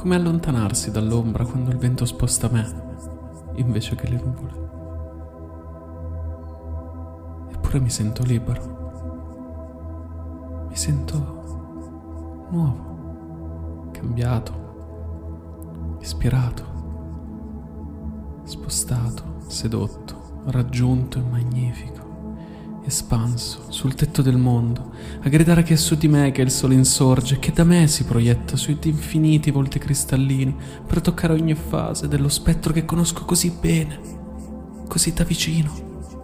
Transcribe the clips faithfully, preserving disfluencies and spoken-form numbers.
come allontanarsi dall'ombra quando il vento sposta me invece che le nuvole. Eppure mi sento libero. Mi sento nuovo, cambiato, ispirato, spostato, sedotto, raggiunto e magnifico, espanso sul tetto del mondo, a gridare che è su di me che il sole insorge, che da me si proietta sui infiniti volti cristallini per toccare ogni fase dello spettro che conosco così bene, così da vicino.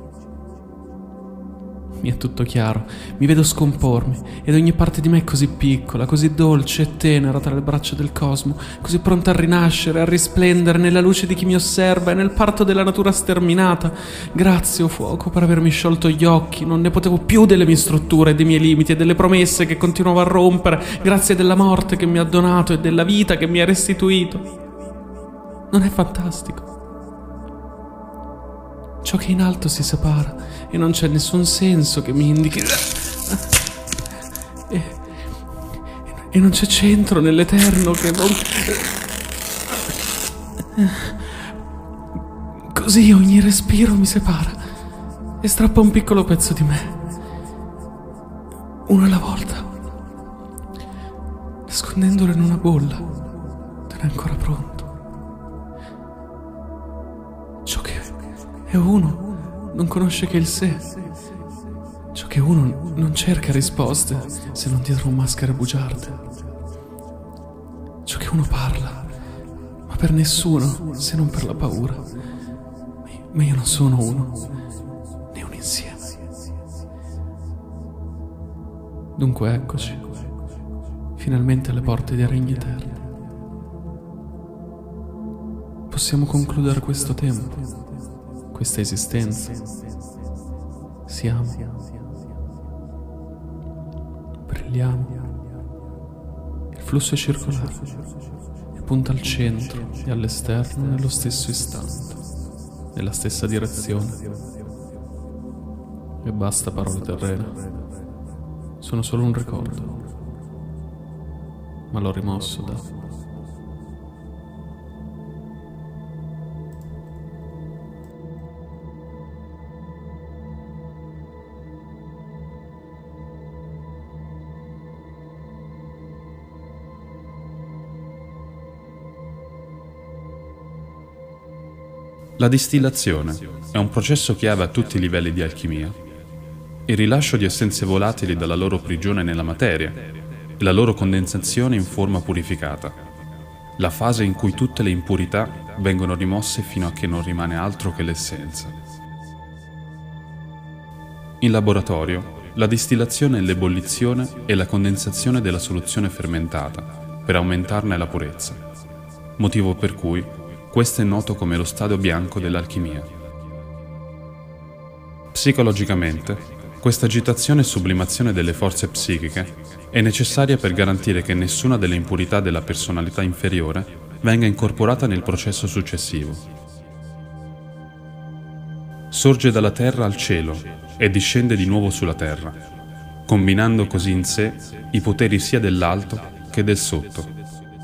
Mi è tutto chiaro, mi vedo scompormi ed ogni parte di me è così piccola, così dolce e tenera tra le braccia del cosmo, così pronta a rinascere, a risplendere nella luce di chi mi osserva e nel parto della natura sterminata. Grazie, o fuoco, per avermi sciolto gli occhi, non ne potevo più delle mie strutture, dei miei limiti e delle promesse che continuavo a rompere, grazie della morte che mi ha donato e della vita che mi ha restituito. Non è fantastico? Ciò che in alto si separa e non c'è nessun senso che mi indichi e, e non c'è centro nell'eterno che non... Così ogni respiro mi separa e strappa un piccolo pezzo di me, uno alla volta, nascondendolo in una bolla non è ancora pronto. Ciò che è uno non conosce che il sé. Ciò che uno non cerca risposte se non dietro maschere bugiarde. Ciò che uno parla, ma per nessuno se non per la paura. Ma io non sono uno, né un insieme. Dunque eccoci, finalmente alle porte dei regni eterni. Possiamo concludere questo tempo, questa esistenza. Siamo, brilliamo. Il flusso è circolare e punta al centro e all'esterno nello stesso istante, nella stessa direzione. E basta parole terrene, sono solo un ricordo, ma l'ho rimosso da... La distillazione è un processo chiave a tutti i livelli di alchimia. Il rilascio di essenze volatili dalla loro prigione nella materia e la loro condensazione in forma purificata. La fase in cui tutte le impurità vengono rimosse fino a che non rimane altro che l'essenza. In laboratorio, la distillazione è l'ebollizione e la condensazione della soluzione fermentata per aumentarne la purezza, motivo per cui questo è noto come lo stadio bianco dell'alchimia. Psicologicamente, questa agitazione e sublimazione delle forze psichiche è necessaria per garantire che nessuna delle impurità della personalità inferiore venga incorporata nel processo successivo. Sorge dalla terra al cielo e discende di nuovo sulla terra, combinando così in sé i poteri sia dell'alto che del sotto.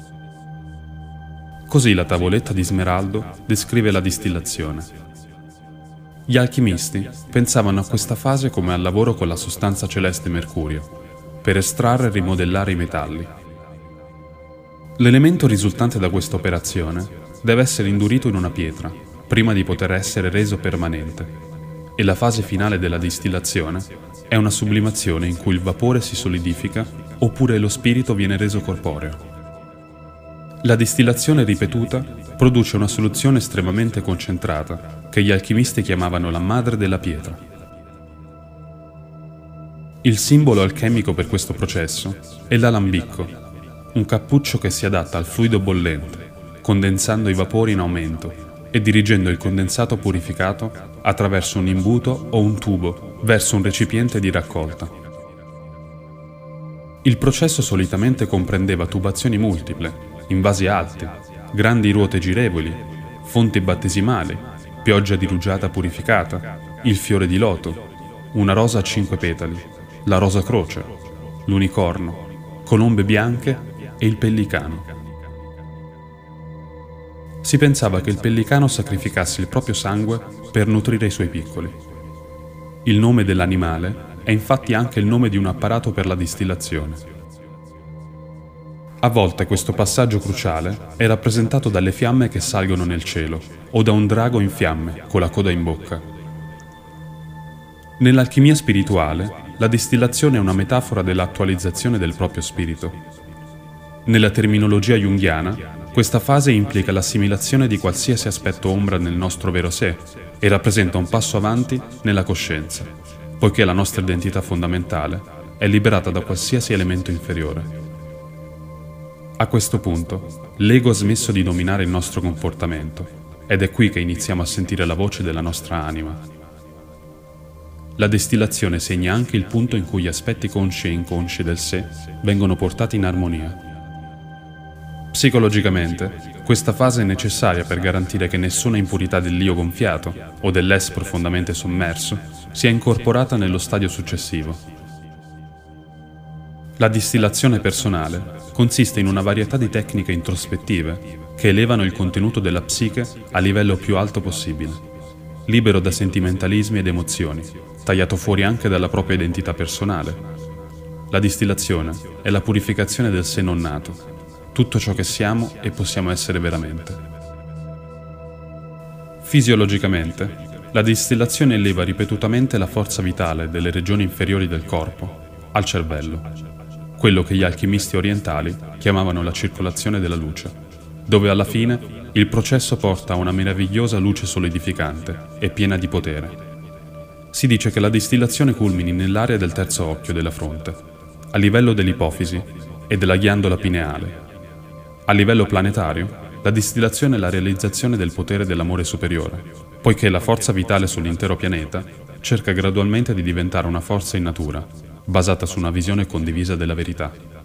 Così la tavoletta di Smeraldo descrive la distillazione. Gli alchimisti pensavano a questa fase come al lavoro con la sostanza celeste mercurio, per estrarre e rimodellare i metalli. L'elemento risultante da questa operazione deve essere indurito in una pietra, prima di poter essere reso permanente, e la fase finale della distillazione è una sublimazione in cui il vapore si solidifica oppure lo spirito viene reso corporeo. La distillazione ripetuta produce una soluzione estremamente concentrata, che gli alchimisti chiamavano la madre della pietra. Il simbolo alchemico per questo processo è l'alambicco, un cappuccio che si adatta al fluido bollente, condensando i vapori in aumento e dirigendo il condensato purificato attraverso un imbuto o un tubo verso un recipiente di raccolta. Il processo solitamente comprendeva tubazioni multiple, in vasi alti, grandi ruote girevoli, fonti battesimali, pioggia di rugiada purificata, il fiore di loto, una rosa a cinque petali, la rosa croce, l'unicorno, colombe bianche e il pellicano. Si pensava che il pellicano sacrificasse il proprio sangue per nutrire i suoi piccoli. Il nome dell'animale è infatti anche il nome di un apparato per la distillazione. A volte questo passaggio cruciale è rappresentato dalle fiamme che salgono nel cielo o da un drago in fiamme con la coda in bocca. Nell'alchimia spirituale, la distillazione è una metafora dell'attualizzazione del proprio spirito. Nella terminologia junghiana, questa fase implica l'assimilazione di qualsiasi aspetto ombra nel nostro vero sé e rappresenta un passo avanti nella coscienza, poiché la nostra identità fondamentale è liberata da qualsiasi elemento inferiore. A questo punto, l'ego ha smesso di dominare il nostro comportamento ed è qui che iniziamo a sentire la voce della nostra anima. La distillazione segna anche il punto in cui gli aspetti consci e inconsci del sé vengono portati in armonia. Psicologicamente, questa fase è necessaria per garantire che nessuna impurità dell'io gonfiato o dell'es profondamente sommerso sia incorporata nello stadio successivo. La distillazione personale consiste in una varietà di tecniche introspettive che elevano il contenuto della psiche a livello più alto possibile, libero da sentimentalismi ed emozioni, tagliato fuori anche dalla propria identità personale. La distillazione è la purificazione del sé non nato, tutto ciò che siamo e possiamo essere veramente. Fisiologicamente, la distillazione eleva ripetutamente la forza vitale delle regioni inferiori del corpo al cervello, quello che gli alchimisti orientali chiamavano la circolazione della luce, dove alla fine il processo porta a una meravigliosa luce solidificante e piena di potere. Si dice che la distillazione culmini nell'area del terzo occhio della fronte, a livello dell'ipofisi e della ghiandola pineale. A livello planetario, la distillazione è la realizzazione del potere dell'amore superiore, poiché la forza vitale sull'intero pianeta cerca gradualmente di diventare una forza in natura, basata su una visione condivisa della verità.